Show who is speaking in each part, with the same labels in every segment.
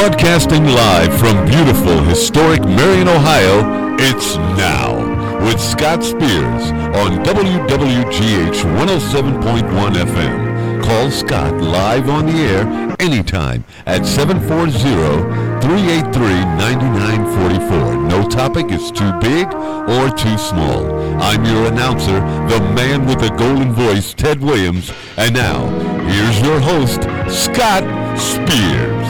Speaker 1: Broadcasting live from beautiful, historic Marion, Ohio, it's Now with Scott Spears on WWGH 107.1 FM. Call Scott live on the air anytime at 740-383-9944. No topic is too big or too small. I'm your announcer, the man with the golden voice, Ted Williams. And now, here's your host, Scott Spears.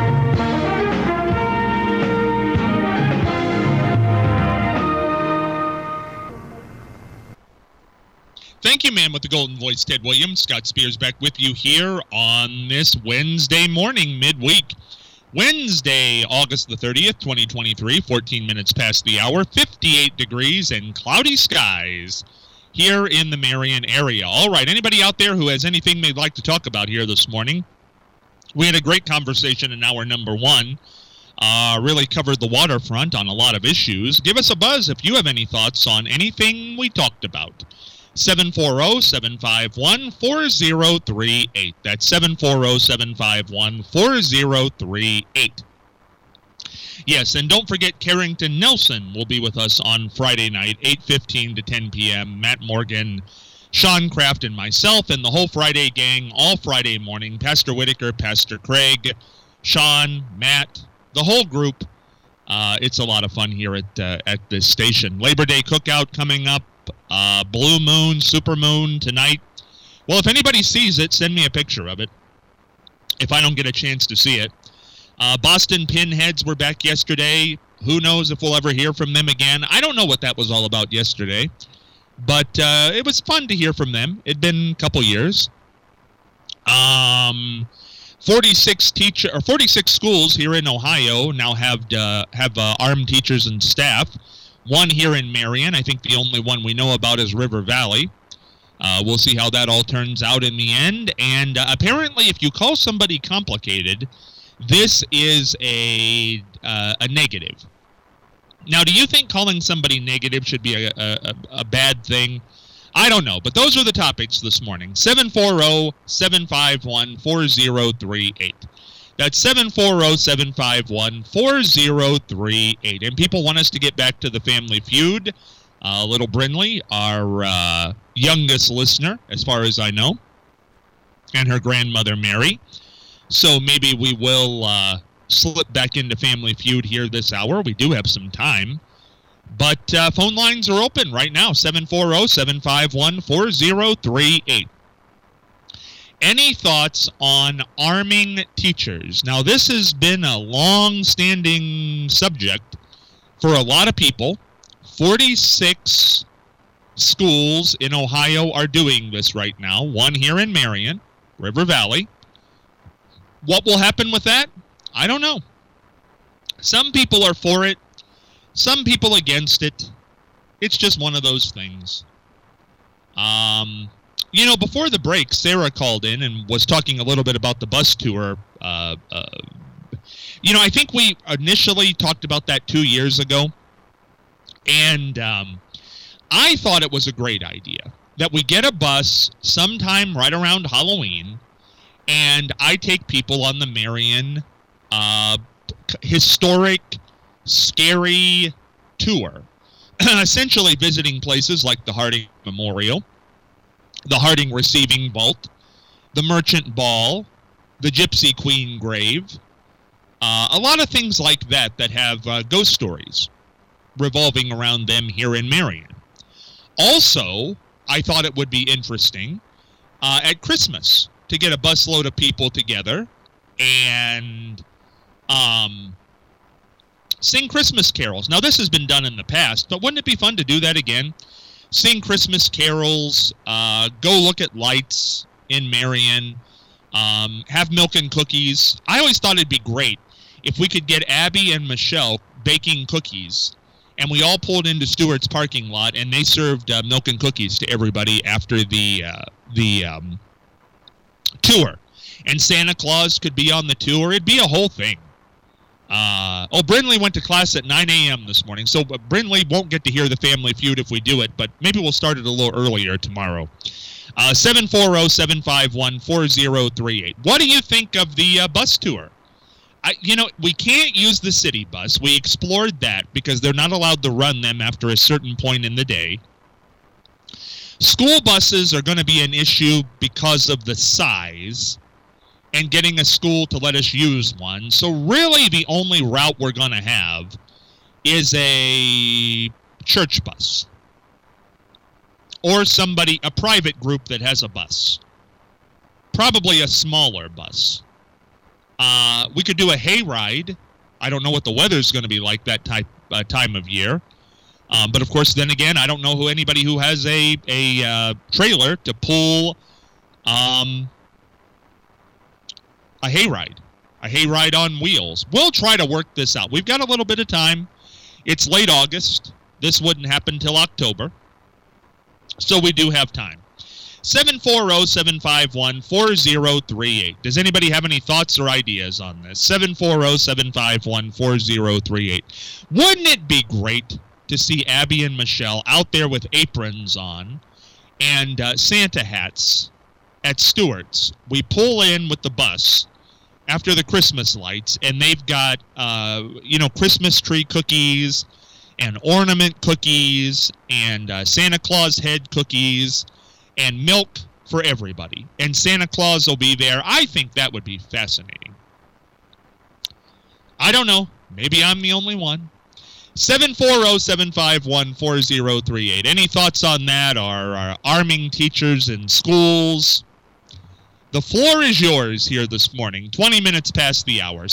Speaker 2: Thank you, man with the golden voice, Ted Williams. Scott Spears back with you here on this Wednesday morning, midweek. Wednesday, August the 30th, 2023, 14 minutes past the hour, 58 degrees and cloudy skies here in the Marion area. All right, anybody out there who has anything they'd like to talk about here this morning? We had a great conversation in hour number one. Really covered the waterfront on a lot of issues. Give us a buzz if you have any thoughts on anything we talked about. 740-751-4038. That's 740-751-4038. Yes, and don't forget Carrington Nelson will be with us on Friday night, 8:15 to 10 p.m. Matt Morgan, Sean Kraft, and myself, and the whole Friday gang, all Friday morning. Pastor Whitaker, Pastor Craig, Sean, Matt, the whole group. It's a lot of fun here at this station. Labor Day cookout coming up. Blue moon, super moon tonight. Well, if anybody sees it, send me a picture of it if I don't get a chance to see it. Boston Pinheads were back yesterday. Who knows if we'll ever hear from them again. I don't know what that was all about yesterday, but it was fun to hear from them. It'd been a couple years. 46 schools here in Ohio now have armed teachers and staff. One here in Marion. I think the only one we know about is River Valley. We'll see how that all turns out in the end. And apparently, if you call somebody complicated, this is a negative. Now, do you think calling somebody negative should be a bad thing? I don't know, but those are the topics this morning. 740-751-4038. That's 740-751-4038. And people want us to get back to the Family Feud. Little Brinley, our youngest listener, as far as I know, and her grandmother, Mary. So maybe we will slip back into Family Feud here this hour. We do have some time. But phone lines are open right now, 740-751-4038. Any thoughts on arming teachers? Now, this has been a long-standing subject for a lot of people. 46 schools in Ohio are doing this right now. One here in Marion, River Valley. What will happen with that? I don't know. Some people are for it. Some people against it. It's just one of those things. You know, before the break, Sarah called in and was talking a little bit about the bus tour. I think we initially talked about that 2 years ago. And I thought it was a great idea that we get a bus sometime right around Halloween, and I take people on the Marion historic, scary tour, essentially visiting places like the Harding Memorial, the Harding Receiving Vault, the Merchant Ball, the Gypsy Queen Grave, a lot of things like that have ghost stories revolving around them here in Marion. Also, I thought it would be interesting at Christmas to get a busload of people together and sing Christmas carols. Now, this has been done in the past, but wouldn't it be fun to do that again? Sing Christmas carols, go look at lights in Marion, have milk and cookies. I always thought it'd be great if we could get Abby and Michelle baking cookies, and we all pulled into Stewart's parking lot, and they served milk and cookies to everybody after the tour. And Santa Claus could be on the tour. It'd be a whole thing. Brinley went to class at 9 a.m. this morning, so Brinley won't get to hear the Family Feud if we do it, but maybe we'll start it a little earlier tomorrow. 740-751-4038. What do you think of the bus tour? we can't use the city bus. We explored that because they're not allowed to run them after a certain point in the day. School buses are going to be an issue because of the size and getting a school to let us use one. So really the only route we're going to have is a church bus or a private group that has a bus. Probably a smaller bus. We could do a hayride. I don't know what the weather's going to be like that time of year. But of course, then again, I don't know anybody who has a trailer to pull a hayride on wheels. We'll try to work this out. We've got a little bit of time. It's late August. This wouldn't happen till October. So we do have time. 740-751-4038. Does anybody have any thoughts or ideas on this? 740-751-4038. Wouldn't it be great to see Abby and Michelle out there with aprons on and Santa hats at Stewart's? We pull in with the bus after the Christmas lights, and they've got, Christmas tree cookies and ornament cookies and Santa Claus head cookies and milk for everybody. And Santa Claus will be there. I think that would be fascinating. I don't know. Maybe I'm the only one. 740-751-4038. Any thoughts on that? Are arming teachers in schools? The floor is yours here this morning. 20 minutes past the hour.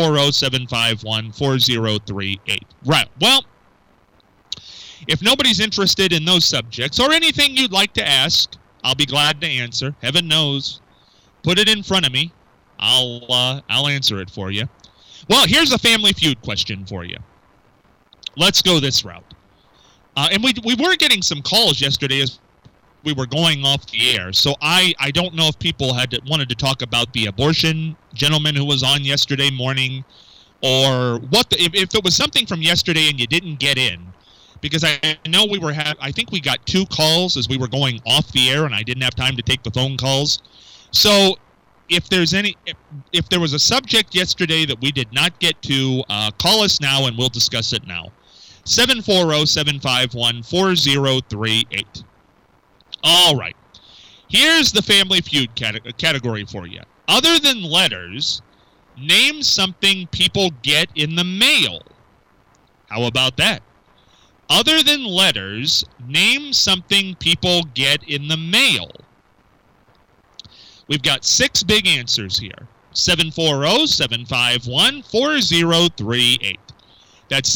Speaker 2: 740-751-4038. Right. Well, if nobody's interested in those subjects or anything you'd like to ask, I'll be glad to answer. Heaven knows. Put it in front of me. I'll answer it for you. Well, here's a Family Feud question for you. Let's go this route. And we were getting some calls yesterday as we were going off the air. So I don't know if people wanted to talk about the abortion gentleman who was on yesterday morning, or if it was something from yesterday and you didn't get in. Because I know I think we got 2 calls as we were going off the air, and I didn't have time to take the phone calls. So if there was a subject yesterday that we did not get to, call us now and we'll discuss it now. 740-751-4038. All right. Here's the Family Feud category for you. Other than letters, name something people get in the mail. How about that? Other than letters, name something people get in the mail. We've got 6 big answers here. 740-751-4038. That's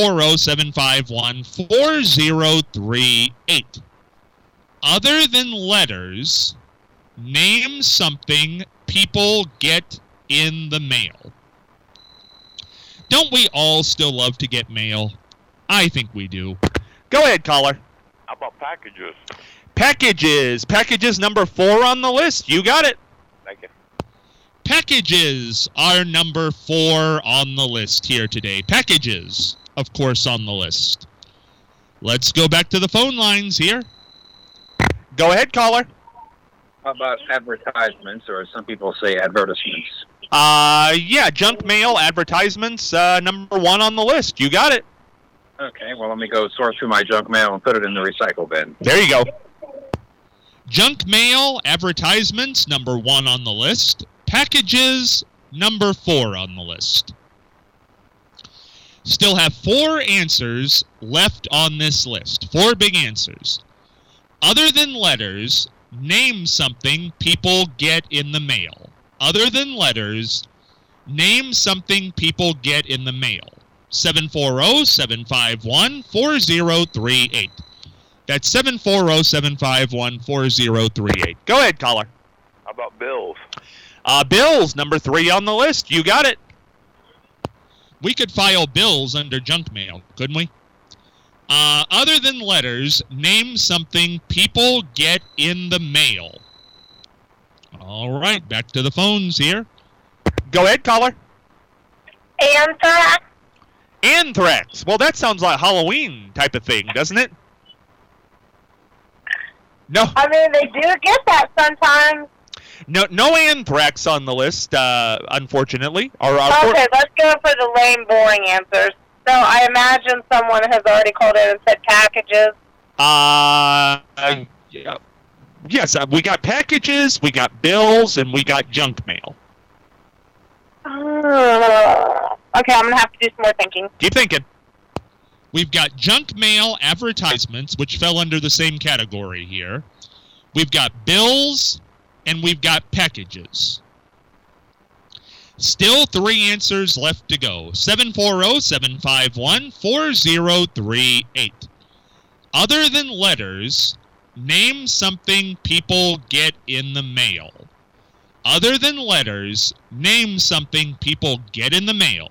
Speaker 2: 740-751-4038. Other than letters, name something people get in the mail. Don't we all still love to get mail? I think we do. Go ahead, caller.
Speaker 3: How about packages?
Speaker 2: Packages number 4 on the list. You got it.
Speaker 3: Thank you.
Speaker 2: Packages are number 4 on the list here today. Packages, of course, on the list. Let's go back to the phone lines here. Go ahead, caller.
Speaker 4: How about advertisements, or some people say advertisements?
Speaker 2: Yeah, junk mail, advertisements, number 1 on the list. You got it.
Speaker 4: Okay, well, let me go sort through my junk mail and put it in the recycle bin.
Speaker 2: There you go. Junk mail, advertisements, number 1 on the list. Packages, number 4 on the list. Still have 4 answers left on this list. 4 big answers. Other than letters, name something people get in the mail. Other than letters, name something people get in the mail. 740-751-4038. That's 740-751-4038. Go ahead, caller.
Speaker 3: How about bills?
Speaker 2: Bills, number 3 on the list. You got it. We could file bills under junk mail, couldn't we? Other than letters, name something people get in the mail. All right, back to the phones here. Go ahead, caller.
Speaker 5: Anthrax.
Speaker 2: Anthrax. Well, that sounds like Halloween type of thing, doesn't it? No.
Speaker 5: I mean, they do get that sometimes. No anthrax on the list, unfortunately.
Speaker 6: Okay, let's go for the lame, boring answers. So I imagine someone has already called in and said packages.
Speaker 5: Yeah. Yes, we got packages, we got bills, and we got junk mail.
Speaker 6: Okay, I'm going to have to do some more thinking.
Speaker 5: Keep thinking.
Speaker 2: We've got junk mail advertisements, which fell under the same category here. We've got bills, and we've got packages. Still 3 answers left to go. 740-751-4038. Other than letters, name something people get in the mail. Other than letters, name something people get in the mail.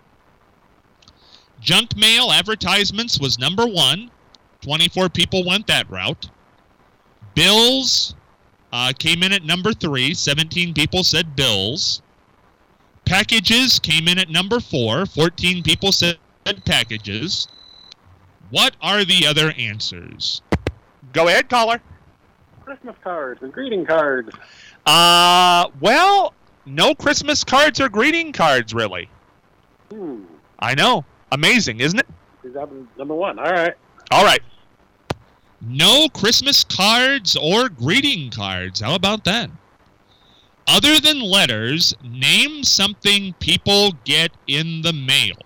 Speaker 2: Junk mail advertisements was number 1. 24 people went that route. Bills came in at number 3. 17 people said bills. Packages came in at number 4. 14 people said packages. What are the other answers?
Speaker 5: Go ahead, caller.
Speaker 7: Christmas cards and greeting cards.
Speaker 5: Well, no Christmas cards or greeting cards, really. I know. Amazing, isn't it?
Speaker 7: Is that number 1? All right.
Speaker 5: All right.
Speaker 2: No Christmas cards or greeting cards. How about that? Other than letters, name something people get in the mail.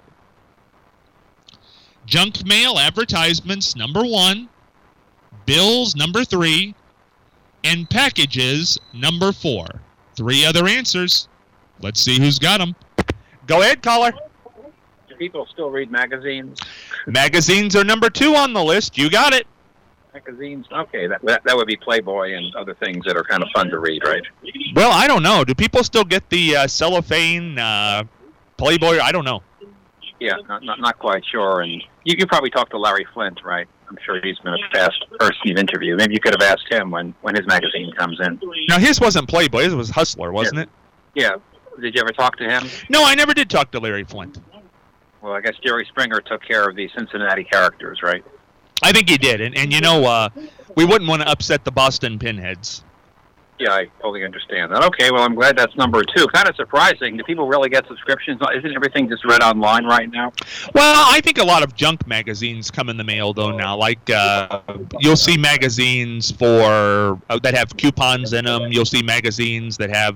Speaker 2: Junk mail advertisements, number 1. Bills, number 3. And packages, number 4. 3 other answers. Let's see who's got them.
Speaker 5: Go ahead, caller.
Speaker 4: Do people still read magazines?
Speaker 5: Magazines are number 2 on the list. You got it.
Speaker 4: Magazines? Okay, that would be Playboy and other things that are kind of fun to read, right?
Speaker 5: Well, I don't know. Do people still get the cellophane Playboy? I don't know.
Speaker 4: Yeah, not quite sure. And you probably talked to Larry Flint, right? I'm sure he's been a past person you've interviewed. Maybe you could have asked him when his magazine comes in.
Speaker 5: Now, his wasn't Playboy. His was Hustler, wasn't it?
Speaker 4: Yeah. Did you ever talk to him?
Speaker 5: No, I never did talk to Larry Flint.
Speaker 4: Well, I guess Jerry Springer took care of the Cincinnati characters, right?
Speaker 5: I think he did. And you know, we wouldn't want to upset the Boston Pinheads.
Speaker 4: Yeah, I totally understand that. Okay, well, I'm glad that's number 2. Kind of surprising. Do people really get subscriptions? Isn't everything just read online right now?
Speaker 5: Well, I think a lot of junk magazines come in the mail, though, now. Like, you'll see magazines for that have coupons in them. You'll see magazines that have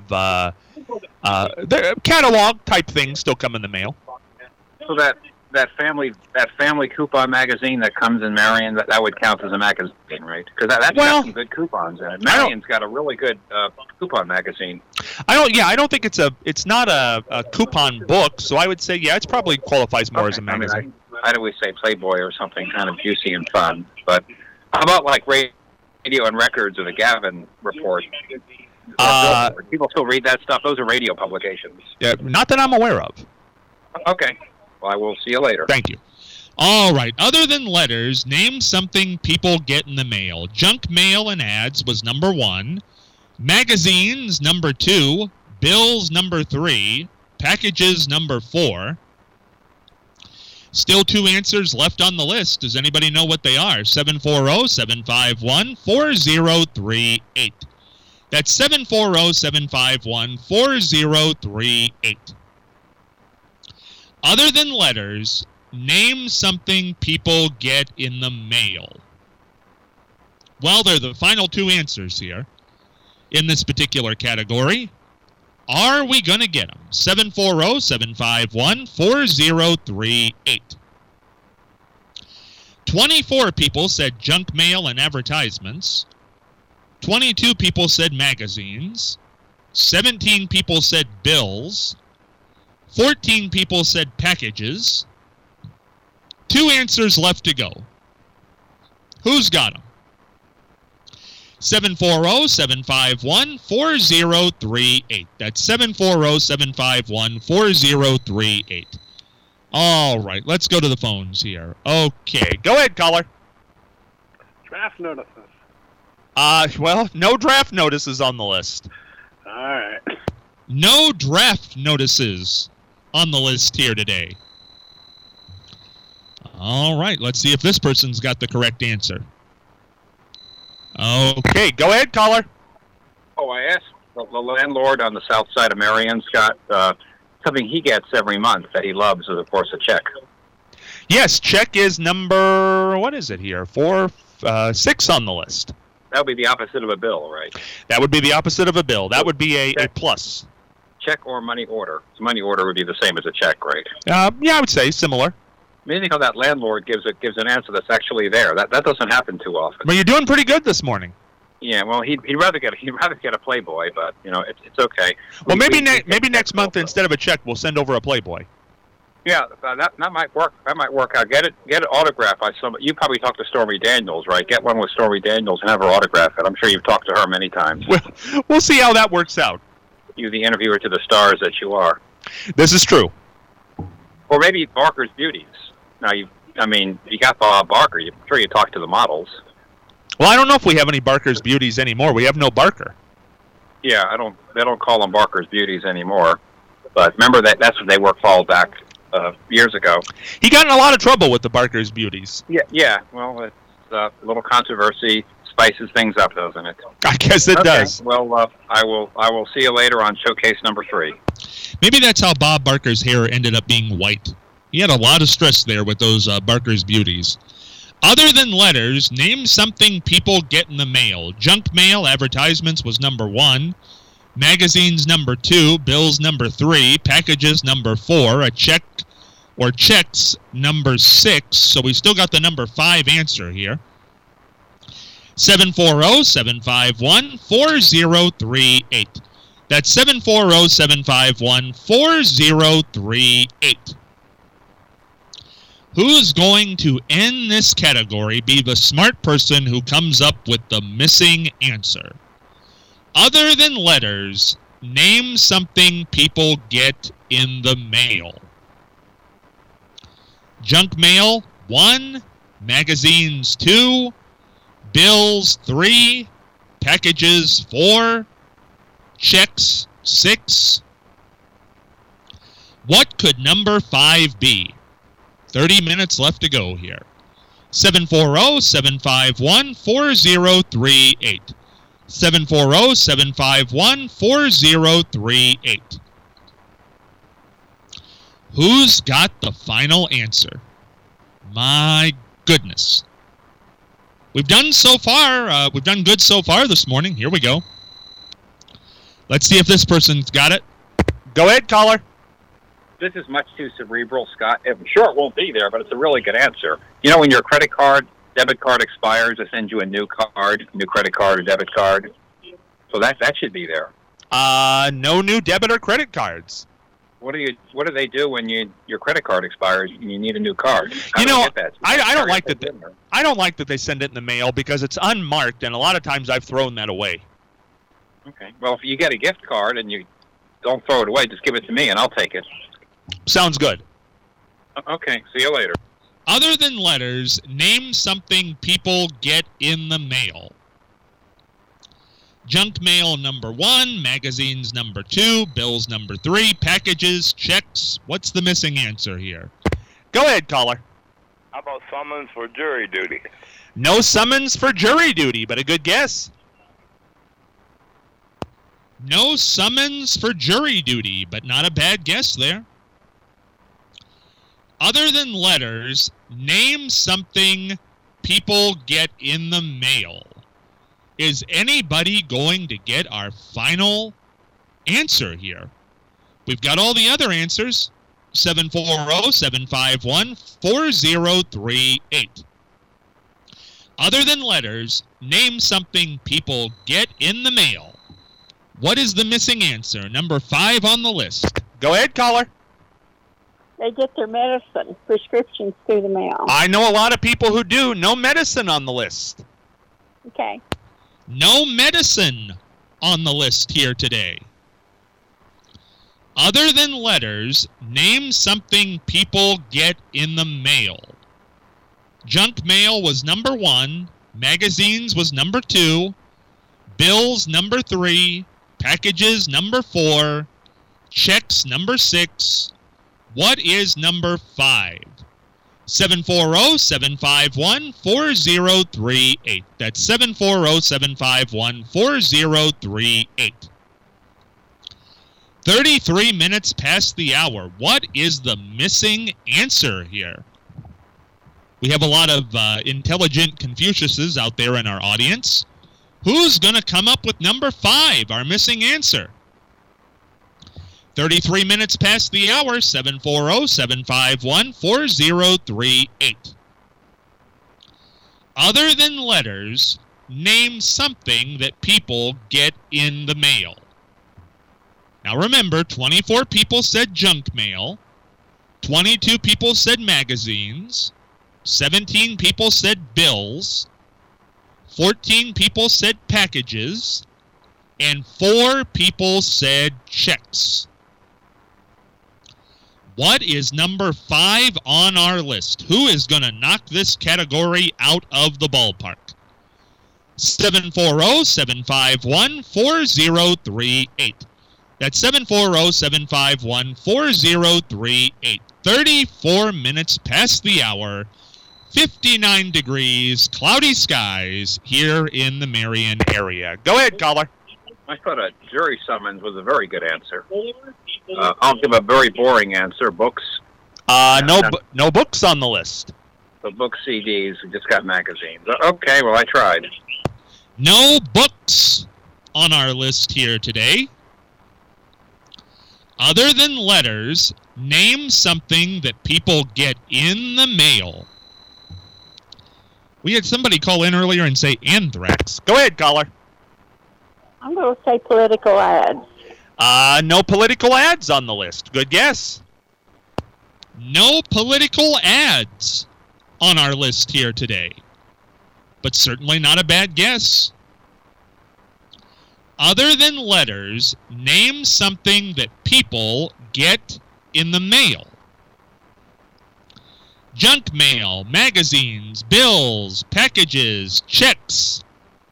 Speaker 5: catalog-type things still come in the mail.
Speaker 4: So that family coupon magazine that comes in Marion, that would count as a magazine, right? Because that's got some good coupons in it. Marion's got a really good coupon magazine.
Speaker 5: I don't think it's not a coupon book, so I would say it probably qualifies more as a magazine.
Speaker 4: I'd always say Playboy or something kind of juicy and fun. But how about like Radio and Records or the Gavin Report? People still read that stuff. Those are radio publications.
Speaker 5: Yeah, not that I'm aware of.
Speaker 4: Okay. Well, I will see you later.
Speaker 2: Thank you. All right. Other than letters, name something people get in the mail. Junk mail and ads was number 1. Magazines, number 2. Bills, number 3. Packages, number 4. Still 2 answers left on the list. Does anybody know what they are? 740-751-4038. That's 740-751-4038. Other than letters, name something people get in the mail. Well, they're the final 2 answers here in this particular category. Are we going to get them? 740-751-4038. 24 people said junk mail and advertisements. 22 people said magazines. 17 people said bills. 14 people said packages. 2 answers left to go. Who's got them? 740-751-4038. That's 740-751-4038. All right, let's go to the phones here. Okay, go ahead, caller.
Speaker 7: Draft notices.
Speaker 5: Well, no draft notices on the list.
Speaker 7: All right.
Speaker 2: No draft notices on the list here today. All right, let's see if this person's got the correct answer.
Speaker 5: Okay, go ahead, caller.
Speaker 4: Oh, I asked The landlord on the south side of Marion, Scott, something he gets every month that he loves is, of course, a check.
Speaker 5: Yes, check is number, what is it here? 6 on the list.
Speaker 4: That would be the opposite of a bill, right?
Speaker 5: That would be the opposite of a bill. That would be a plus.
Speaker 4: Check or money order. Money order would be the same as a check, right?
Speaker 5: Yeah, I would say similar.
Speaker 4: Meaning how that landlord gives an answer that's actually there. That doesn't happen too often.
Speaker 5: But you're doing pretty good this morning.
Speaker 4: Yeah, well, he'd rather get a Playboy, but it's okay.
Speaker 5: Well, maybe next month instead of a check, we'll send over a Playboy.
Speaker 4: Yeah, that might work. That might work out. Get it autographed by somebody. You probably talked to Stormy Daniels, right? Get one with Stormy Daniels and have her autograph it. I'm sure you've talked to her many times.
Speaker 5: We'll see how that works out.
Speaker 4: You, the interviewer to the stars that you are.
Speaker 5: This is true.
Speaker 4: Or maybe Barker's Beauties. Now, you got Bob Barker. I'm sure you talked to the models.
Speaker 5: Well, I don't know if we have any Barker's Beauties anymore. We have no Barker.
Speaker 4: Yeah, they don't call them Barker's Beauties anymore. But remember that's what they were called back years ago.
Speaker 5: He got in a lot of trouble with the Barker's Beauties.
Speaker 4: Yeah. Well, it's a little controversy spices things up, doesn't it?
Speaker 5: I guess it does.
Speaker 4: Well, I will see you later on showcase number 3.
Speaker 2: Maybe that's how Bob Barker's hair ended up being white. He had a lot of stress there with those Barker's Beauties. Other than letters, name something people get in the mail. Junk mail advertisements was number 1. Magazines number 2. Bills number 3. Packages number 4. A check or checks number 6. So we still got the number 5 answer here. 740-751-4038. That's 740-751-4038. Who's going to end this category be the smart person who comes up with the missing answer? Other than letters, name something people get in the mail. Junk mail, 1. Magazines, 2. Bills, 3. Packages, 4. Checks, 6. What could number 5 be? 30 minutes left to go here. 740-751-4038. 740-751-4038. Who's got the final answer? My goodness. We've done good so far this morning. Here we go. Let's see if this person's got it.
Speaker 5: Go ahead, caller.
Speaker 4: This is much too cerebral, Scott. I'm sure it won't be there, but it's a really good answer. You know, when your debit card expires, they send you a new credit card or debit card. So that should be there.
Speaker 5: No new debit or credit cards.
Speaker 4: What do they do when your credit card expires and you need a new card?
Speaker 5: I don't like that. I don't like that they send it in the mail because it's unmarked, and a lot of times I've thrown that away.
Speaker 4: Okay. Well, if you get a gift card and you don't throw it away, just give it to me and I'll take it.
Speaker 5: Sounds good.
Speaker 4: Okay. See you later.
Speaker 2: Other than letters, name something people get in the mail. Junk mail number 1, magazines number 2, bills number 3, packages, checks. What's the missing answer here?
Speaker 5: Go ahead, caller.
Speaker 3: How about summons for jury duty?
Speaker 5: No summons for jury duty, but a good guess.
Speaker 2: No summons for jury duty, but not a bad guess there. Other than letters, name something people get in the mail. Is anybody going to get our final answer here? We've got all the other answers. 740-751-4038. Other than letters, name something people get in the mail. What is the missing answer? Number 5 on the list.
Speaker 5: Go ahead, caller.
Speaker 8: They get their medicine, prescriptions through the mail.
Speaker 5: I know a lot of people who do. No medicine on the list.
Speaker 8: Okay.
Speaker 2: No medicine on the list here today. Other than letters, name something people get in the mail. Junk mail was number 1. Magazines was number 2. Bills number 3. Packages number 4. Checks number 6. What is number 5? 740-751-4038. That's 740-751-4038. 33 minutes past the hour. What is the missing answer here? We have a lot of intelligent Confuciuses out there in our audience. Who's going to come up with number 5, our missing answer? 33 minutes past the hour, 740-751-4038. Other than letters, name something that people get in the mail. Now remember, 24 people said junk mail, 22 people said magazines, 17 people said bills, 14 people said packages, and 4 people said checks. What is number 5 on our list? Who is going to knock this category out of the ballpark? 740-751-4038. That's 740-751-4038. 34 minutes past the hour, 59 degrees, cloudy skies here in the Marion area. Go ahead, caller.
Speaker 4: I thought a jury summons was a very good answer. I'll give a very boring answer. Books.
Speaker 5: No books on the list.
Speaker 4: The book CDs. We just got magazines. Okay, well, I tried.
Speaker 2: No books on our list here today. Other than letters, name something that people get in the mail. We had somebody call in earlier and say anthrax. Go ahead, caller.
Speaker 8: I'm going to say political ads.
Speaker 5: No political ads on the list. Good guess.
Speaker 2: No political ads on our list here today. But certainly not a bad guess. Other than letters, name something that people get in the mail. Junk mail, magazines, bills, packages, checks.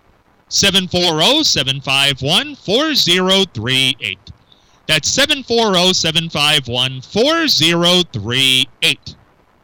Speaker 2: 740-751-4038. That's 740-751-4038.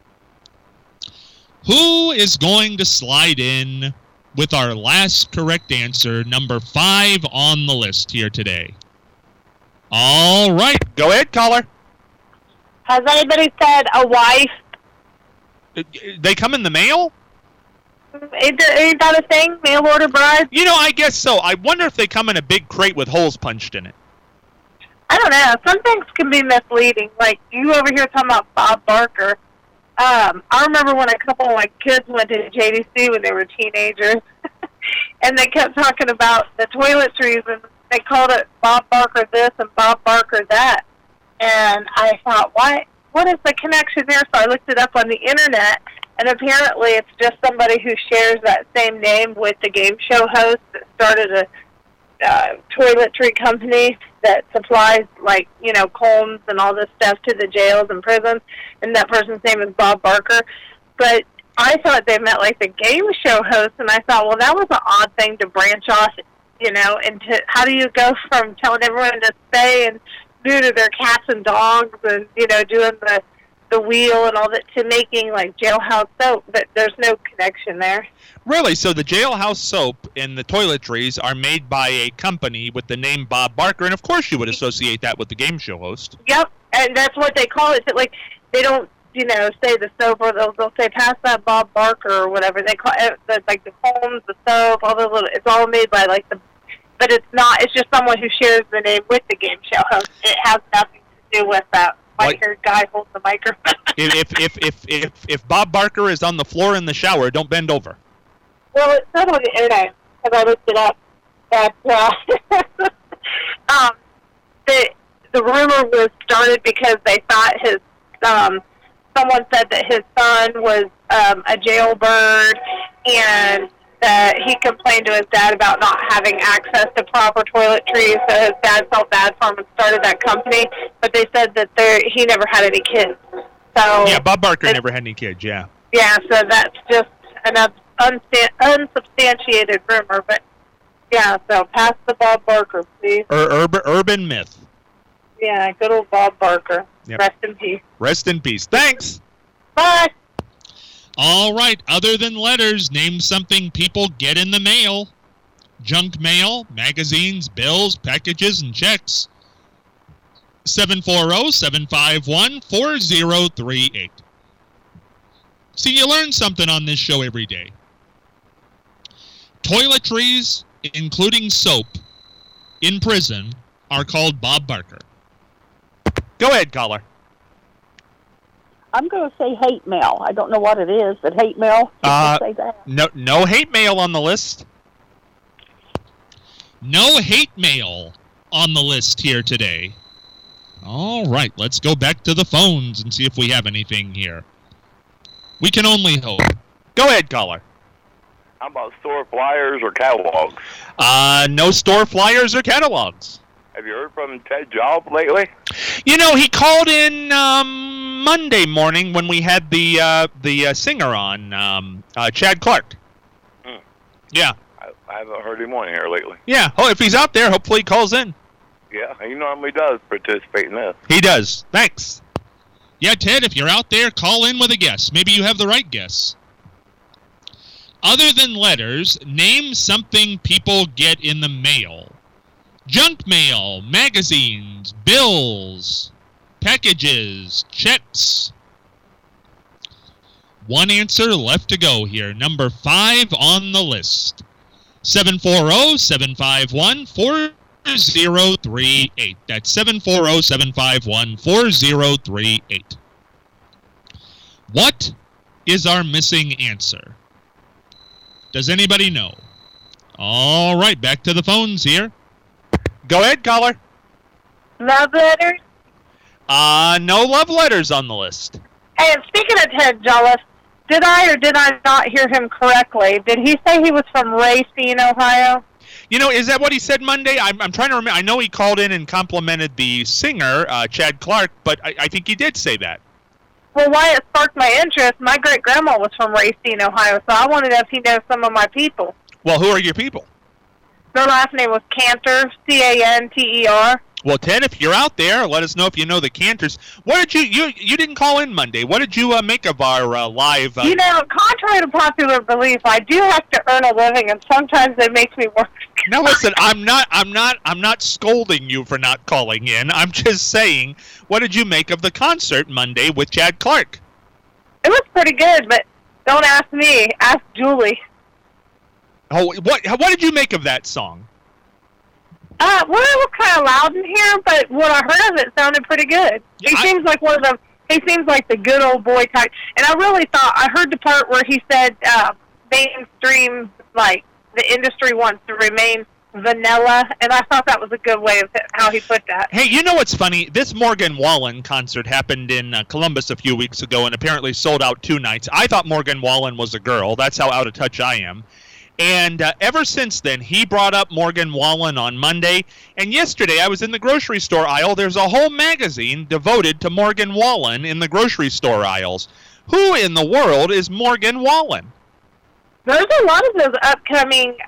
Speaker 2: Who is going to slide in with our last correct answer, number 5 on the list here today? All right.
Speaker 5: Go ahead, caller.
Speaker 6: Has anybody said a wife?
Speaker 5: They come in the mail?
Speaker 6: Ain't that a thing? Mail order bride?
Speaker 5: You know, I guess so. I wonder if they come in a big crate with holes punched in it.
Speaker 6: I don't know. Some things can be misleading. Like, you over here talking about Bob Barker. I remember when a couple of my kids went to JDC when they were teenagers, and they kept talking about the toiletries, and they called it Bob Barker this and Bob Barker that. And I thought, what is the connection there? So I looked it up on the internet, and apparently it's just somebody who shares that same name with the game show host that started a toiletry company that supplies, like, you know, combs and all this stuff to the jails and prisons, and that person's name is Bob Barker. But I thought they meant, like, the game show host, and I thought, well, that was an odd thing to branch off, you know, into how do you go from telling everyone to stay and neuter their cats and dogs and, you know, doing the wheel and all that to making, like, jailhouse soap, but there's no connection there.
Speaker 5: Really? So the jailhouse soap and the toiletries are made by a company with the name Bob Barker, and of course you would associate that with the game show host.
Speaker 6: Yep, and that's what they call it. Like, they don't, you know, say the soap, or they'll say, pass that Bob Barker or whatever. They call it, like, the combs, the soap, all the little, it's all made by, like, but it's not, it's just someone who shares the name with the game show host. It has nothing to do with that white-haired guy holding the microphone.
Speaker 5: If Bob Barker is on the floor in the shower, don't bend over.
Speaker 6: Well, it's not on the internet, because I looked it up, that the rumor was started because they thought his, someone said that his son was a jailbird, and that he complained to his dad about not having access to proper toiletries, so his dad felt bad for him and started that company, but they said that he never had any kids. So
Speaker 5: yeah, Bob Barker never had any kids, yeah.
Speaker 6: Yeah, so that's just an unsubstantiated rumor, but yeah, so pass the Bob Barker, please.
Speaker 5: Urban myth.
Speaker 6: Yeah, good old Bob Barker.
Speaker 5: Yep.
Speaker 6: Rest in peace.
Speaker 5: Rest in peace. Thanks.
Speaker 6: Bye.
Speaker 2: All right, other than letters, name something people get in the mail. Junk mail, magazines, bills, packages, and checks. 740-751-4038. See, you learn something on this show every day. Toiletries, including soap, in prison are called Bob Barker.
Speaker 5: Go ahead, caller.
Speaker 8: I'm going to say hate mail. I don't know what it is, but hate mail. Say that.
Speaker 5: No hate mail on the list.
Speaker 2: No hate mail on the list here today. All right, let's go back to the phones and see if we have anything here. We can only hope.
Speaker 5: Go ahead, caller.
Speaker 3: How about store flyers or catalogs?
Speaker 5: No store flyers or catalogs.
Speaker 3: Have you heard from Ted Job lately?
Speaker 5: You know, he called in Monday morning when we had the singer on, Chad Clark. Yeah.
Speaker 3: I haven't heard him on here lately.
Speaker 5: Yeah. Oh, if he's out there, hopefully he calls in.
Speaker 3: Yeah, he normally does participate in this.
Speaker 5: He does. Thanks.
Speaker 2: Yeah, Ted, if you're out there, call in with a guess. Maybe you have the right guess. Other than letters, name something people get in the mail. Junk mail, magazines, bills, packages, checks. One answer left to go here. Number 5 on the list. 740-751-4038. That's 740-751-4038. What is our missing answer? Does anybody know? All right, back to the phones here.
Speaker 5: Go ahead, caller.
Speaker 6: Love letters?
Speaker 5: No love letters on the list.
Speaker 6: Hey, and speaking of Ted Jolliff, did I or did I not hear him correctly? Did he say he was from Racine, Ohio?
Speaker 5: You know, is that what he said Monday? I'm trying to remember. I know he called in and complimented the singer, Chad Clark, but I think he did say that.
Speaker 6: Well, why it sparked my interest, my great-grandma was from Racine, Ohio, so I wanted to know if he knows some of my people.
Speaker 5: Well, who are your people?
Speaker 6: Their last name was Cantor, C-A-N-T-E-R.
Speaker 5: Well, Ted, if you're out there, let us know if you know the Cantors. What did you didn't call in Monday. What did you make of our live?
Speaker 6: You know, contrary to popular belief, I do have to earn a living, and sometimes it makes me work.
Speaker 5: Now listen, I'm not scolding you for not calling in. I'm just saying, what did you make of the concert Monday with Chad Clark?
Speaker 6: It was pretty good, but don't ask me. Ask Julie.
Speaker 5: Oh, what did you make of that song?
Speaker 6: Well, it was kind of loud in here, but what I heard of it sounded pretty good.
Speaker 5: Yeah,
Speaker 6: He seems like the good old boy type. And I really thought, I heard the part where he said mainstream, like, the industry wants to remain vanilla, and I thought that was a good way of how he put that.
Speaker 5: Hey, you know what's funny? This Morgan Wallen concert happened in Columbus a few weeks ago and apparently sold out 2 nights. I thought Morgan Wallen was a girl. That's how out of touch I am. And ever since then, he brought up Morgan Wallen on Monday. And yesterday, I was in the grocery store aisle. There's a whole magazine devoted to Morgan Wallen in the grocery store aisles. Who in the world is Morgan Wallen?
Speaker 6: There's a lot of those upcoming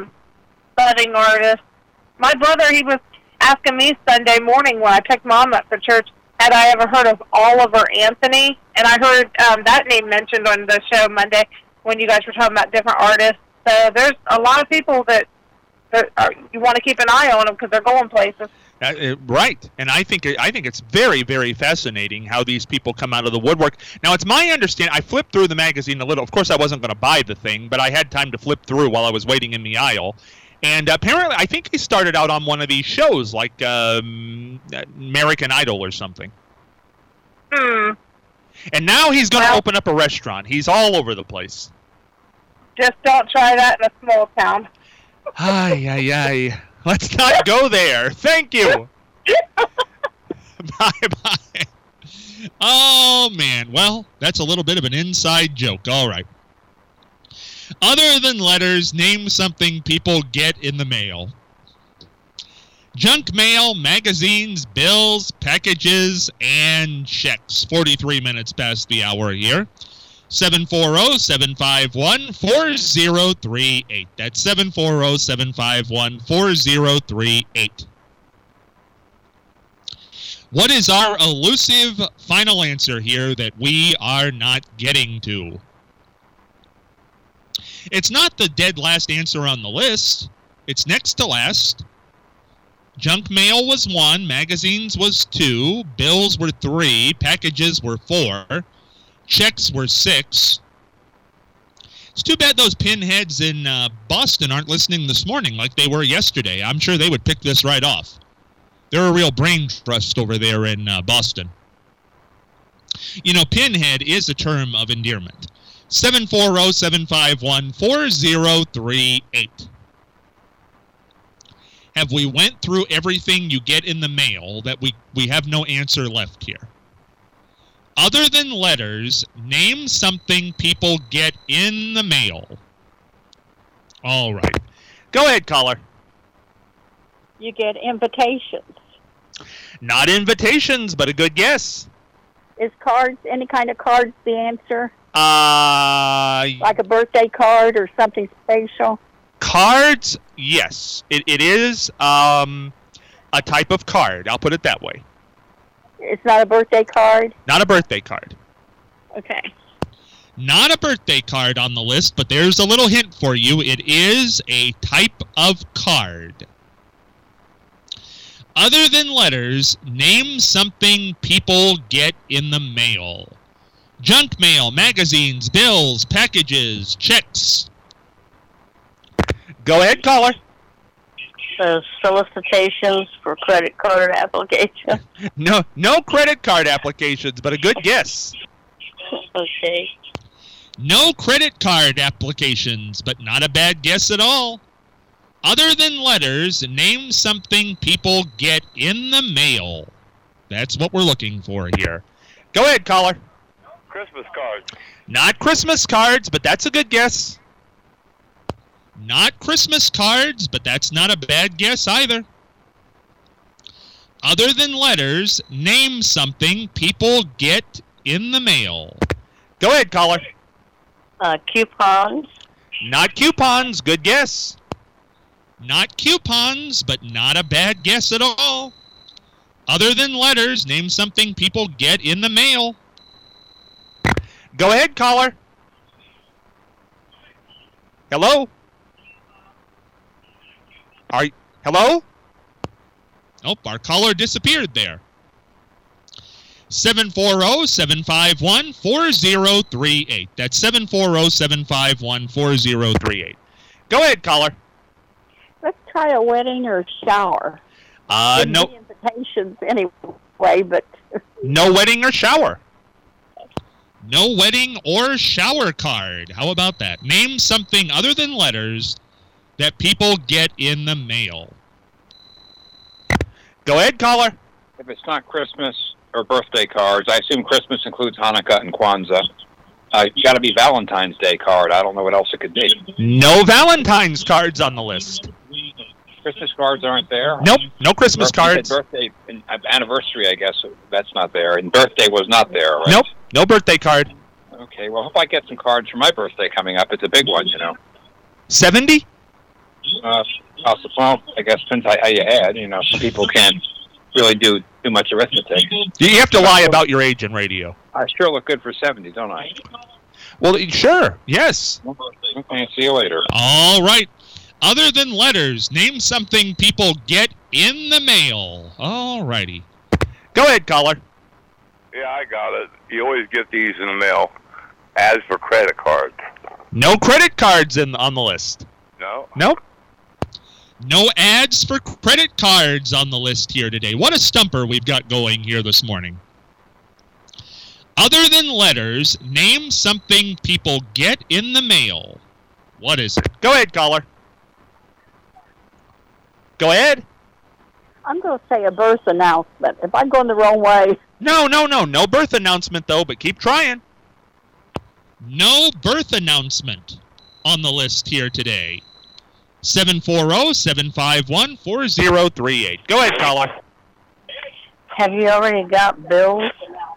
Speaker 6: budding artists. My brother, he was asking me Sunday morning when I picked Mom up for church, had I ever heard of Oliver Anthony? And I heard that name mentioned on the show Monday when you guys were talking about different artists. So there's a lot of people that you want to keep an eye on them because they're going places.
Speaker 5: Right, and I think it's very, very fascinating how these people come out of the woodwork. Now, it's my understanding. I flipped through the magazine a little. Of course, I wasn't going to buy the thing, but I had time to flip through while I was waiting in the aisle. And apparently, I think he started out on one of these shows, like American Idol or something.
Speaker 6: Hmm.
Speaker 5: And now he's going to open up a restaurant. He's all over the place.
Speaker 6: Just don't try that in a small town.
Speaker 5: Ay. Let's not go there. Thank you. Bye-bye.
Speaker 2: Oh, man. Well, that's a little bit of an inside joke. All right. Other than letters, name something people get in the mail. Junk mail, magazines, bills, packages, and checks. 43 minutes past the hour here. 740-751-4038. That's 740-751-4038. What is our elusive final answer here that we are not getting to? It's not the dead last answer on the list. It's next to last. Junk mail was 1, magazines was 2, bills were 3, packages were 4, checks were 6. It's too bad those pinheads in Boston aren't listening this morning like they were yesterday. I'm sure they would pick this right off. They're a real brain trust over there in Boston. You know, pinhead is a term of endearment. 740-751-4038. Have we went through everything you get in the mail that we have no answer left here? Other than letters, name something people get in the mail. All right. Go ahead, caller.
Speaker 8: You get invitations.
Speaker 5: Not invitations, but a good guess.
Speaker 8: Is cards, any kind of cards, the answer?
Speaker 5: Like
Speaker 8: Like a birthday card or something special?
Speaker 5: Cards, yes. It is a type of card. I'll put it that way.
Speaker 8: It's not a birthday card?
Speaker 5: Not a birthday card.
Speaker 8: Okay.
Speaker 2: Not a birthday card on the list, but there's a little hint for you. It is a type of card. Other than letters, name something people get in the mail. Junk mail, magazines, bills, packages, checks.
Speaker 5: Go ahead, caller.
Speaker 8: Solicitations for credit card application.
Speaker 5: No credit card applications, but a good guess.
Speaker 8: Okay.
Speaker 2: No credit card applications, but not a bad guess at all. Other than letters, name something people get in the mail. That's what we're looking for here. Go ahead, caller.
Speaker 3: Christmas cards.
Speaker 5: Not Christmas cards, but that's a good guess.
Speaker 2: Not Christmas cards, but that's not a bad guess either. Other than letters, name something people get in the mail.
Speaker 5: Go ahead, caller.
Speaker 8: Coupons.
Speaker 5: Not coupons, good guess.
Speaker 2: Not coupons, but not a bad guess at all. Other than letters, name something people get in the mail.
Speaker 5: Go ahead, caller. Hello? Hello?
Speaker 2: Oh, our caller disappeared there. 740-751-4038. That's 740-751-4038.
Speaker 5: Go ahead, caller.
Speaker 8: Let's try a wedding or a shower.
Speaker 5: No.
Speaker 8: The invitations anyway, but...
Speaker 5: No wedding or shower.
Speaker 2: No wedding or shower card. How about that? Name something other than letters that people get in the mail.
Speaker 5: Go ahead, caller.
Speaker 4: If it's not Christmas or birthday cards, I assume Christmas includes Hanukkah and Kwanzaa. You got to be Valentine's Day card. I don't know what else it could be.
Speaker 5: No Valentine's cards on the list.
Speaker 4: Christmas cards aren't there.
Speaker 5: Nope, no Christmas cards.
Speaker 4: Birthday and anniversary, I guess that's not there. And birthday was not there, right?
Speaker 5: Nope, no birthday card.
Speaker 4: Okay, well, hope I get some cards for my birthday coming up. It's a big one, you know.
Speaker 5: 70?
Speaker 4: Well, I guess depends how you add. You know, some people can't really do too much arithmetic.
Speaker 5: You have to lie about your age in radio.
Speaker 4: I sure look good for 70, don't I?
Speaker 5: Well, sure, yes.
Speaker 4: Okay, see you later.
Speaker 2: All right. Other than letters, name something people get in the mail. All righty.
Speaker 5: Go ahead, caller.
Speaker 3: Yeah, I got it. You always get these in the mail. Ads for credit cards.
Speaker 5: No credit cards on the list.
Speaker 3: No?
Speaker 5: Nope.
Speaker 2: No ads for credit cards on the list here today. What a stumper we've got going here this morning. Other than letters, name something people get in the mail. What is it?
Speaker 5: Go ahead, caller. Go ahead.
Speaker 8: I'm going to say a birth announcement. If I'm going the wrong way...
Speaker 5: No birth announcement, though, but keep trying.
Speaker 2: No birth announcement on the list here today. 740-751-4038.
Speaker 5: Go ahead, caller.
Speaker 8: Have you already got bills?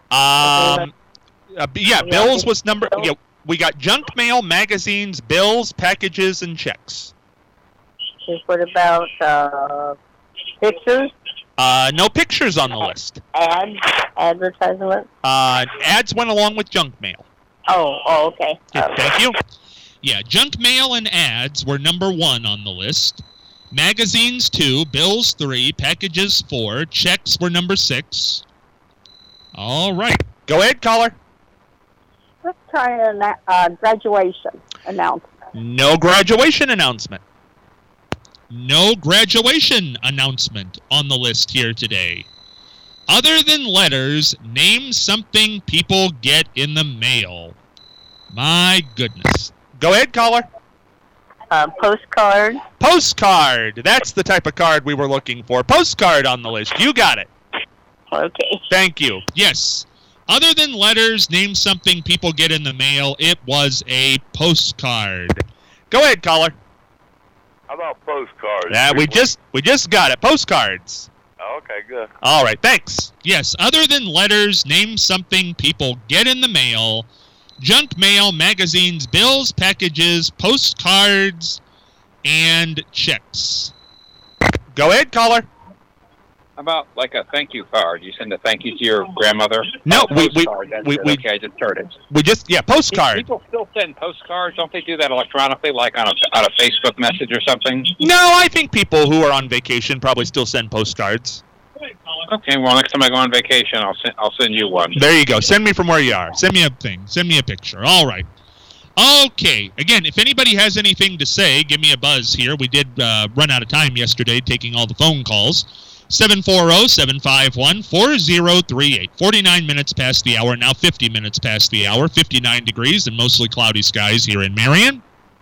Speaker 5: Bills was number... Yeah, we got junk mail, magazines, bills, packages, and checks.
Speaker 8: What about pictures?
Speaker 5: No pictures on the list.
Speaker 8: Ads? Advertisements?
Speaker 5: Ads went along with junk mail.
Speaker 8: Oh, okay.
Speaker 5: Yeah, thank you.
Speaker 2: Yeah, junk mail and ads were number 1 on the list. Magazines 2, bills 3, packages 4, checks were number 6. All right.
Speaker 5: Go ahead, caller.
Speaker 8: Let's try a graduation announcement.
Speaker 5: No graduation announcement.
Speaker 2: No graduation announcement on the list here today. Other than letters, name something people get in the mail. My goodness.
Speaker 5: Go ahead, caller.
Speaker 8: Postcard.
Speaker 5: Postcard. That's the type of card we were looking for. Postcard on the list. You got it.
Speaker 8: Okay.
Speaker 5: Thank you.
Speaker 2: Yes. Other than letters, name something people get in the mail. It was a postcard.
Speaker 5: Go ahead, caller.
Speaker 3: How about postcards?
Speaker 5: Yeah, we just got it. Postcards.
Speaker 3: Okay, good.
Speaker 5: All right, thanks.
Speaker 2: Yes, other than letters, name something people get in the mail. Junk mail, magazines, bills, packages, postcards, and checks.
Speaker 5: Go ahead, caller.
Speaker 4: How about like a thank you card? You send a thank you to your grandmother?
Speaker 5: No, we
Speaker 4: okay, I just heard it.
Speaker 5: Postcard.
Speaker 4: People still send postcards. Don't they do that electronically, like on a Facebook message or something?
Speaker 5: No, I think people who are on vacation probably still send postcards.
Speaker 4: Okay, well, next time I go on vacation, I'll send you one.
Speaker 5: There you go. Send me from where you are.
Speaker 2: Send me a thing. Send me a picture. All right. Okay. Again, if anybody has anything to say, give me a buzz here. We did run out of time yesterday taking all the phone calls. 740-751-4038. 49 minutes past the hour, now 50 minutes past the hour, 59 degrees and mostly cloudy skies here in Marion.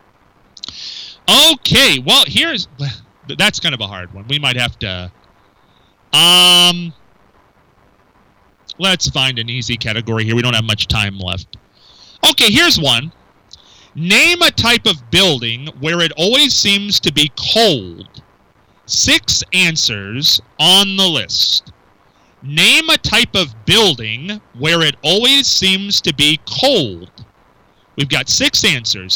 Speaker 2: Okay, well, that's kind of a hard one. We might have to, let's find an easy category here. We don't have much time left. Okay, here's one. Name a type of building where it always seems to be cold. 6 answers on the list. Name a type of building where it always seems to be cold. We've got 6 answers.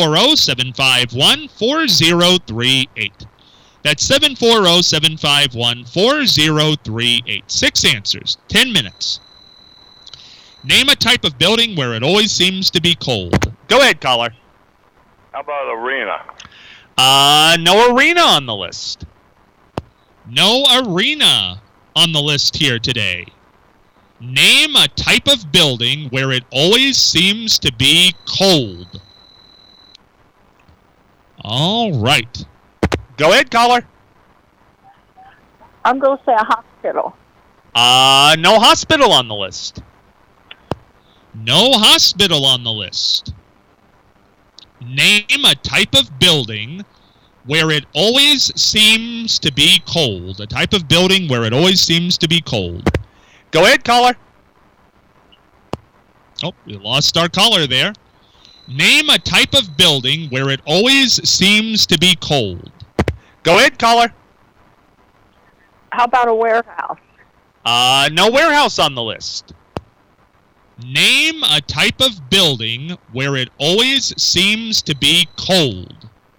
Speaker 2: 740-751-4038. That's 740-751-4038. 6 answers. 10 minutes. Name a type of building where it always seems to be cold.
Speaker 5: Go ahead, caller.
Speaker 3: How about arena?
Speaker 5: No arena on the list.
Speaker 2: No arena on the list here today. Name a type of building where it always seems to be cold. All right.
Speaker 5: Go ahead, caller.
Speaker 8: I'm going to say a hospital.
Speaker 5: No hospital on the list.
Speaker 2: No hospital on the list. Name a type of building where it always seems to be cold. A type of building where it always seems to be cold.
Speaker 5: Go ahead, caller.
Speaker 2: Oh, we lost our caller there. Name a type of building where it always seems to be cold.
Speaker 5: Go ahead, caller.
Speaker 8: How about a warehouse?
Speaker 5: No warehouse on the list.
Speaker 2: Name a type of building where it always seems to be cold.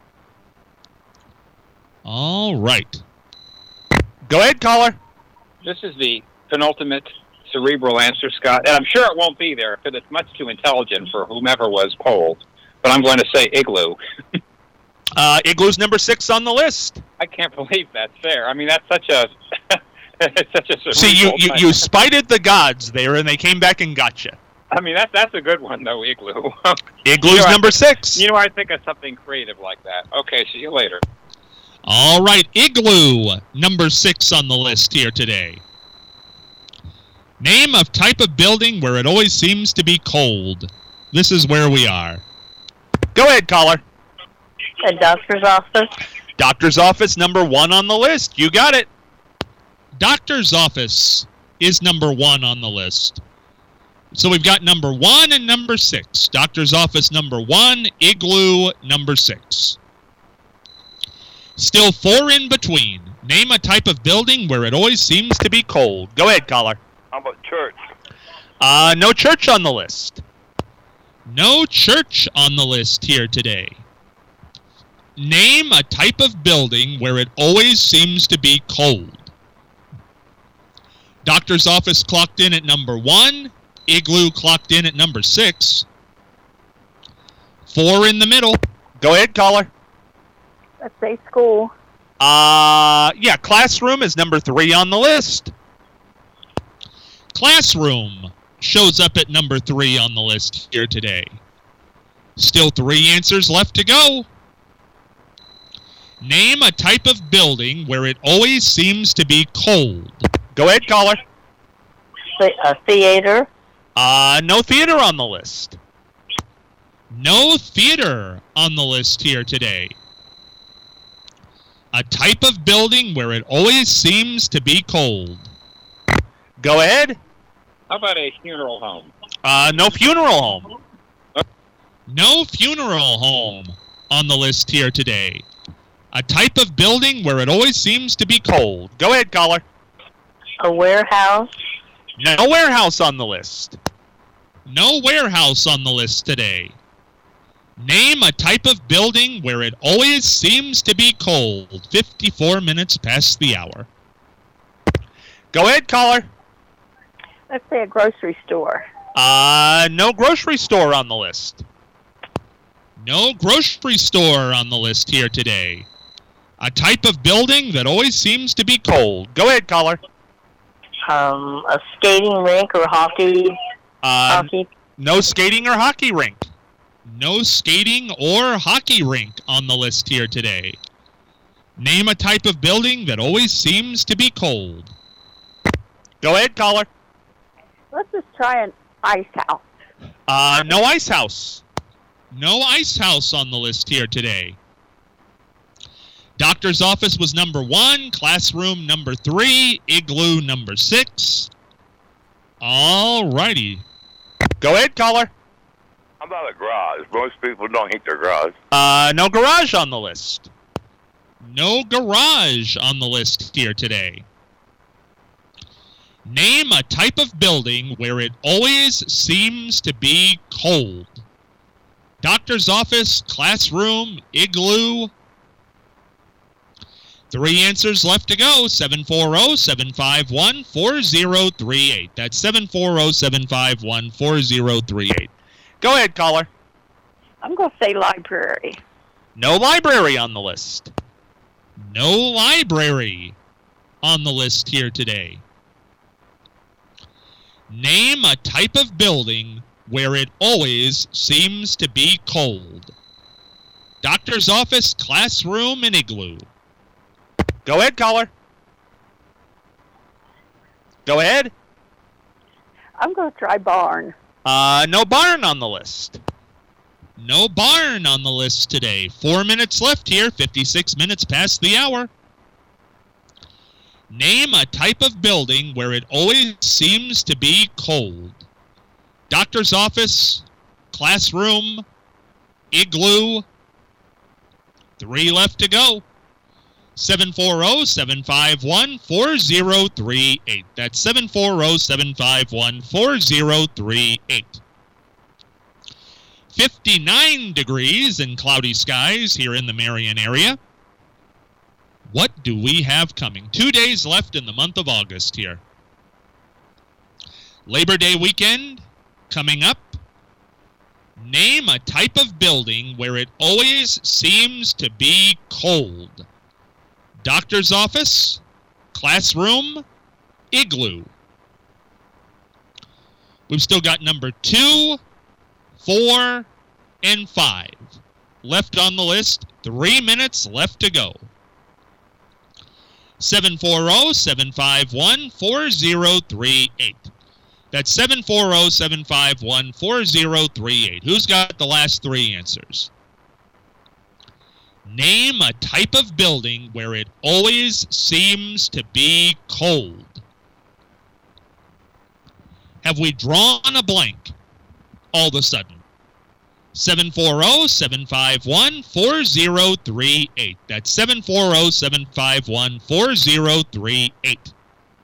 Speaker 2: All right.
Speaker 5: Go ahead, caller.
Speaker 4: This is the penultimate cerebral answer, Scott, and I'm sure it won't be there because it's much too intelligent for whomever was polled. But I'm going to say igloo.
Speaker 5: Igloo's number 6 on the list.
Speaker 4: I can't believe that's fair. I mean, that's such a it's such a cerebral
Speaker 5: See,
Speaker 4: thing.
Speaker 5: you spited the gods there, and they came back and got you.
Speaker 4: I mean, that's a good one, though, igloo.
Speaker 5: Igloo's number 6.
Speaker 4: You know, I think of something creative like that. Okay, see you later.
Speaker 2: All right, igloo, number 6 on the list here today. Name a type of building where it always seems to be cold. This is where we are.
Speaker 5: Go ahead, caller.
Speaker 8: A doctor's office.
Speaker 5: Doctor's office, number 1 on the list. You got it.
Speaker 2: Doctor's office is number 1 on the list. So we've got number 1 and number 6. Doctor's office number 1, igloo number 6. Still 4 in between. Name a type of building where it always seems to be cold.
Speaker 5: Go ahead, caller.
Speaker 3: How about church?
Speaker 5: No church on the list.
Speaker 2: No church on the list here today. Name a type of building where it always seems to be cold. Doctor's office clocked in at number 1. Igloo clocked in at number 6. 4 in the middle.
Speaker 5: Go ahead, caller.
Speaker 8: Let's say school.
Speaker 5: Yeah, classroom is number 3 on the list.
Speaker 2: Classroom shows up at number 3 on the list here today. Still 3 answers left to go. Name a type of building where it always seems to be cold.
Speaker 5: Go ahead, caller.
Speaker 8: A theater.
Speaker 5: No theater on the list.
Speaker 2: No theater on the list here today. A type of building where it always seems to be cold.
Speaker 5: Go ahead.
Speaker 4: How about a funeral home?
Speaker 5: No funeral home.
Speaker 2: No funeral home on the list here today. A type of building where it always seems to be cold.
Speaker 5: Go ahead, caller.
Speaker 8: A warehouse.
Speaker 5: No warehouse on the list.
Speaker 2: No warehouse on the list today. Name a type of building where it always seems to be cold. 54 minutes past the hour.
Speaker 5: Go ahead, caller.
Speaker 8: Let's say a grocery store.
Speaker 5: No grocery store on the list.
Speaker 2: No grocery store on the list here today. A type of building that always seems to be cold.
Speaker 5: Go ahead, caller.
Speaker 8: A skating rink or hockey. Hockey.
Speaker 5: No skating or hockey rink.
Speaker 2: No skating or hockey rink on the list here today. Name a type of building that always seems to be cold.
Speaker 5: Go ahead, caller.
Speaker 8: Let's just try an ice house.
Speaker 5: No ice house.
Speaker 2: No ice house on the list here today. Doctor's office was number 1, classroom number 3, igloo number 6. All righty.
Speaker 5: Go ahead, caller.
Speaker 3: How about a garage? Most people don't heat their garage.
Speaker 5: No garage on the list.
Speaker 2: No garage on the list here today. Name a type of building where it always seems to be cold. Doctor's office, classroom, igloo. 3 answers left to go. 740-751-4038. That's 740-751-4038.
Speaker 5: Go ahead, caller.
Speaker 8: I'm going to say library.
Speaker 5: No library on the list.
Speaker 2: No library on the list here today. Name a type of building where it always seems to be cold. Doctor's office, classroom, and igloo.
Speaker 5: Go ahead, caller. Go ahead.
Speaker 8: I'm going to try barn.
Speaker 5: No barn on the list.
Speaker 2: No barn on the list today. 4 minutes left here, 56 minutes past the hour. Name a type of building where it always seems to be cold. Doctor's office, classroom, igloo. 3 left to go. 740-751-4038. That's 740-751-4038. 59 degrees and cloudy skies here in the Marion area. What do we have coming? 2 days left in the month of August here. Labor Day weekend coming up. Name a type of building where it always seems to be cold. Doctor's office, classroom, igloo. We've still got number 2, 4, and 5 left on the list. 3 minutes left to go. 740-751-4038. That's 740-751-4038. Who's got the last 3 answers? Name a type of building where it always seems to be cold. Have we drawn a blank all of a sudden? 740-751-4038. That's 740-751-4038.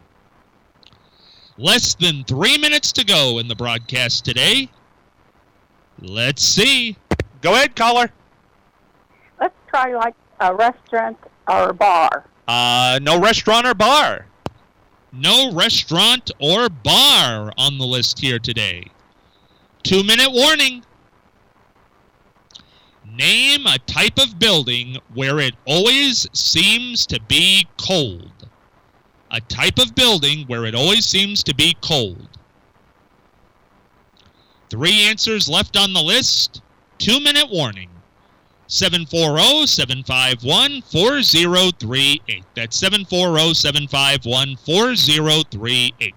Speaker 2: Less than 3 minutes to go in the broadcast today. Let's see.
Speaker 5: Go ahead, caller.
Speaker 8: Let's try like a restaurant or a bar.
Speaker 5: No restaurant or bar.
Speaker 2: No restaurant or bar on the list here today. 2-minute warning. Name a type of building where it always seems to be cold. A type of building where it always seems to be cold. 3 answers left on the list. 2-minute warning. 740-751-4038. That's 740-751-4038.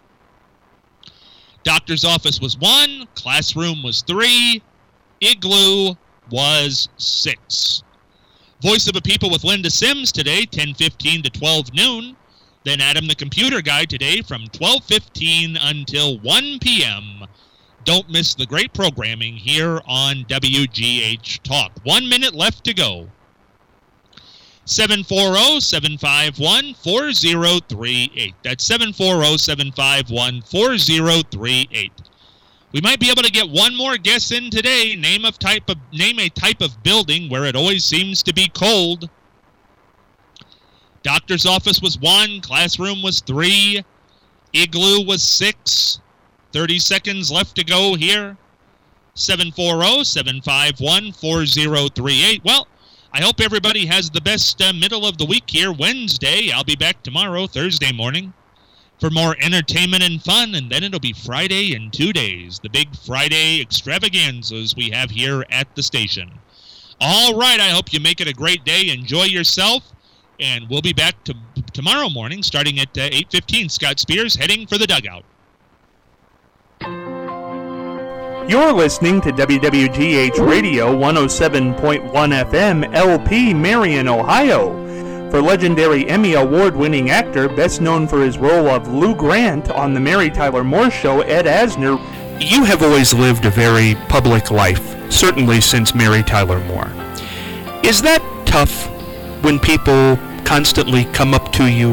Speaker 2: Doctor's office was 1. Classroom was 3. Igloo was 6. Voice of a People with Linda Sims today, 10:15 to 12 noon. Then Adam the Computer Guy today from 12:15 until 1 p.m. Don't miss the great programming here on WGH Talk. 1 minute left to go. 740-751-4038. That's 740-751-4038. We might be able to get one more guess in today. Name a type of building where it always seems to be cold. Doctor's office was 1. Classroom was 3. Igloo was 6. 30 seconds left to go here. 740-751-4038. Well, I hope everybody has the best middle of the week here, Wednesday. I'll be back tomorrow, Thursday morning, for more entertainment and fun, and then it'll be Friday in 2 days, the big Friday extravaganzas we have here at the station. All right, I hope you make it a great day. Enjoy yourself, and we'll be back tomorrow morning starting at 8:15. Scott Spears heading for the dugout.
Speaker 5: You're listening to WWGH Radio 107.1 FM, LP, Marion, Ohio. For legendary Emmy Award-winning actor, best known for his role of Lou Grant on The Mary Tyler Moore Show, Ed Asner.
Speaker 9: You have always lived a very public life, certainly since Mary Tyler Moore. Is that tough when people constantly come up to you